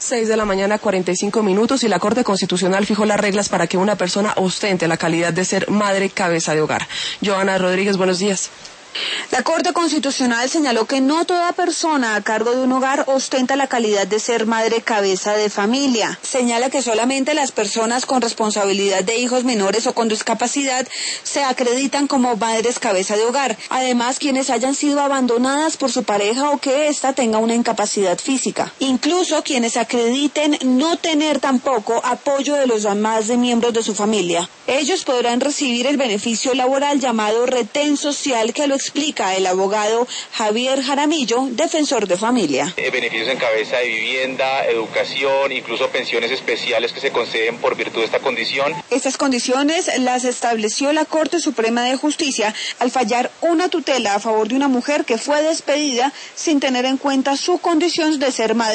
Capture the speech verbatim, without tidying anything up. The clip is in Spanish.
seis de la mañana, cuarenta y cinco minutos, y la Corte Constitucional fijó las reglas para que una persona ostente la calidad de ser madre cabeza de hogar. Joana Rodríguez, buenos días. La Corte Constitucional señaló que no toda persona a cargo de un hogar ostenta la calidad de ser madre cabeza de familia. Señala que solamente las personas con responsabilidad de hijos menores o con discapacidad se acreditan como madres cabeza de hogar. Además, quienes hayan sido abandonadas por su pareja o que ésta tenga una incapacidad física. Incluso quienes acrediten no tener tampoco apoyo de los demás de miembros de su familia. Ellos podrán recibir el beneficio laboral llamado retén social, que lo explica el abogado Javier Jaramillo, defensor de familia. Eh, beneficios en cabeza de vivienda, educación, incluso pensiones especiales que se conceden por virtud de esta condición. Estas condiciones las estableció la Corte Suprema de Justicia al fallar una tutela a favor de una mujer que fue despedida sin tener en cuenta su condición de ser madre